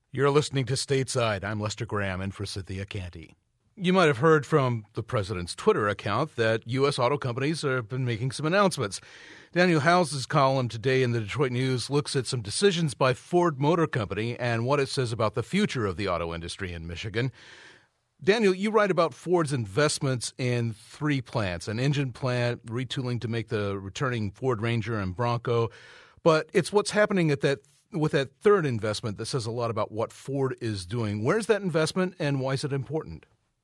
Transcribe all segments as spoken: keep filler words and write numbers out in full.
You're listening to Stateside. I'm Lester Graham in for Cynthia Canty. You might have heard from the president's Twitter account that U S auto companies have been making some announcements. Daniel House's column today in the Detroit News looks at some decisions by Ford Motor Company and what it says about the future of the auto industry in Michigan. Daniel, you write about Ford's investments in three plants, an engine plant, retooling to make the returning Ford Ranger and Bronco. But it's what's happening at that with that third investment that says a lot about what Ford is doing. Where's that investment and why is it important?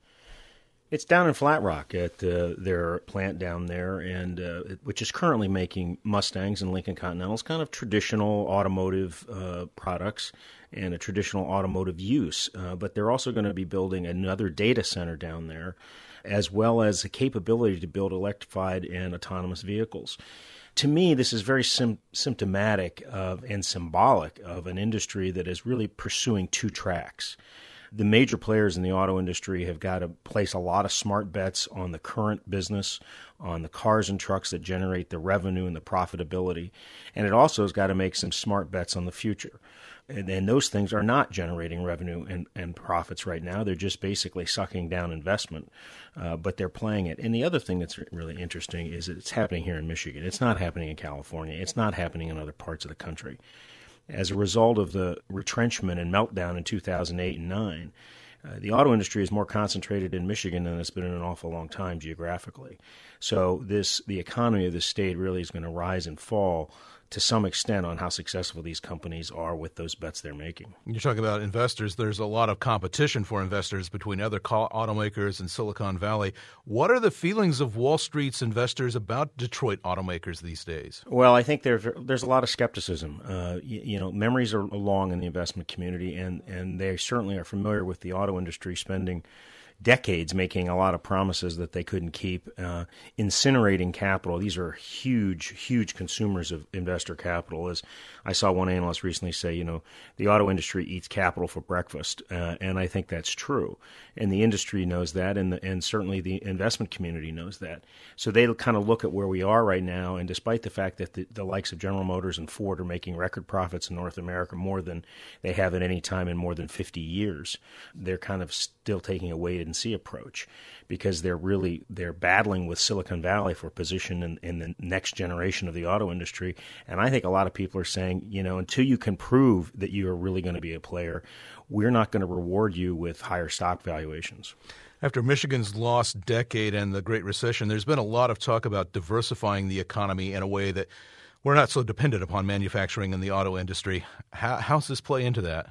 It's down in Flat Rock at uh, their plant down there, and uh, which is currently making Mustangs and Lincoln Continentals, kind of traditional automotive uh, products and a traditional automotive use. Uh, but they're also going to be building another data center down there, as well as the capability to build electrified and autonomous vehicles. To me, this is very sim- symptomatic of and symbolic of an industry that is really pursuing two tracks. The major players in the auto industry have got to place a lot of smart bets on the current business, on the cars and trucks that generate the revenue and the profitability. And it also has got to make some smart bets on the future. And, and those things are not generating revenue and, and profits right now. They're just basically sucking down investment, uh, but they're playing it. And the other thing that's really interesting is that it's happening here in Michigan. It's not happening in California. It's not happening in other parts of the country. As a result of the retrenchment and meltdown in two thousand eight and nine, uh, the auto industry is more concentrated in Michigan than it's been in an awful long time geographically. So this the economy of the state really is going to rise and fall to some extent on how successful these companies are with those bets they're making. You're talking about investors. There's a lot of competition for investors between other automakers in Silicon Valley. What are the feelings of Wall Street's investors about Detroit automakers these days? Well, I think there's there's a lot of skepticism. Uh, you, you know, memories are long in the investment community, and, and they certainly are familiar with the auto industry spending decades making a lot of promises that they couldn't keep, uh, incinerating capital. These are huge, huge consumers of investor capital. As I saw one analyst recently say, you know, the auto industry eats capital for breakfast, uh, and I think that's true. And the industry knows that, and the, and certainly the investment community knows that. So they kind of look at where we are right now, and despite the fact that the, the likes of General Motors and Ford are making record profits in North America more than they have at any time in more than fifty years, they're kind of still taking a wait and see approach because they're really they're battling with Silicon Valley for position in, in the next generation of the auto industry. And I think a lot of people are saying, you know, until you can prove that you are really going to be a player, we're not going to reward you with higher stock valuations. After Michigan's lost decade and the Great Recession, there's been a lot of talk about diversifying the economy in a way that we're not so dependent upon manufacturing in the auto industry. How, how's this play into that?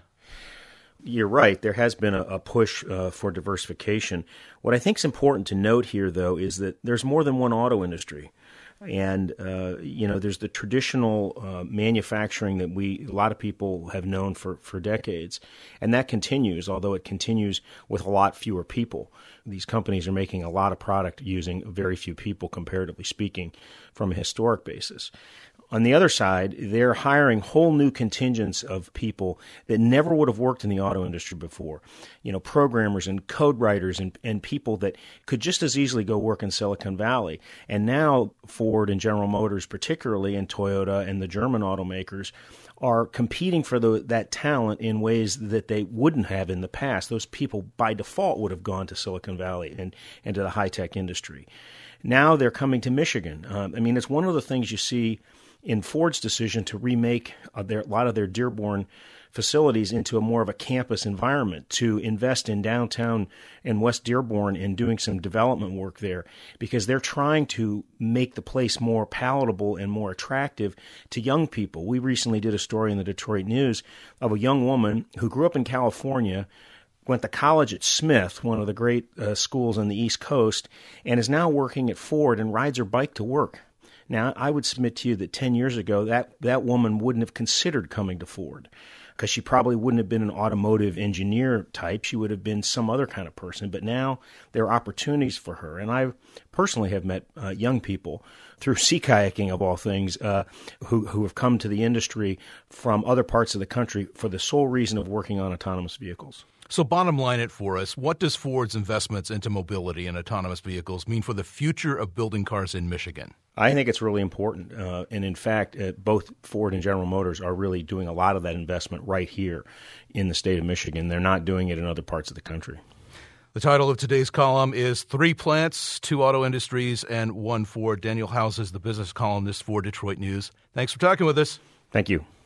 You're right. There has been a, a push uh, for diversification. What I think is important to note here, though, is that there's more than one auto industry. And, uh, you know, there's the traditional uh, manufacturing that we, a lot of people have known for, for decades. And that continues, although it continues with a lot fewer people. These companies are making a lot of product using very few people, comparatively speaking, from a historic basis. On the other side, they're hiring whole new contingents of people that never would have worked in the auto industry before. You know, programmers and code writers and, and people that could just as easily go work in Silicon Valley. And now Ford and General Motors particularly, and Toyota and the German automakers are competing for the, that talent in ways that they wouldn't have in the past. Those people by default would have gone to Silicon Valley and, and to the high-tech industry. Now they're coming to Michigan. Um, I mean, it's one of the things you see in Ford's decision to remake uh, their, a lot of their Dearborn facilities into a more of a campus environment, to invest in downtown and West Dearborn and doing some development work there, because they're trying to make the place more palatable and more attractive to young people. We recently did a story in the Detroit News of a young woman who grew up in California, went to college at Smith, one of the great uh, schools on the East Coast, and is now working at Ford and rides her bike to work. Now, I would submit to you that ten years ago, that, that woman wouldn't have considered coming to Ford because she probably wouldn't have been an automotive engineer type. She would have been some other kind of person. But now there are opportunities for her. And I personally have met uh, young people through sea kayaking, of all things, uh, who, who have come to the industry from other parts of the country for the sole reason of working on autonomous vehicles. So bottom line it for us, what does Ford's investments into mobility and autonomous vehicles mean for the future of building cars in Michigan? I think it's really important. Uh, and in fact, uh, both Ford and General Motors are really doing a lot of that investment right here in the state of Michigan. They're not doing it in other parts of the country. The title of today's column is Three Plants, Two Auto Industries, and One Ford. Daniel Howes is the business columnist for Detroit News. Thanks for talking with us. Thank you.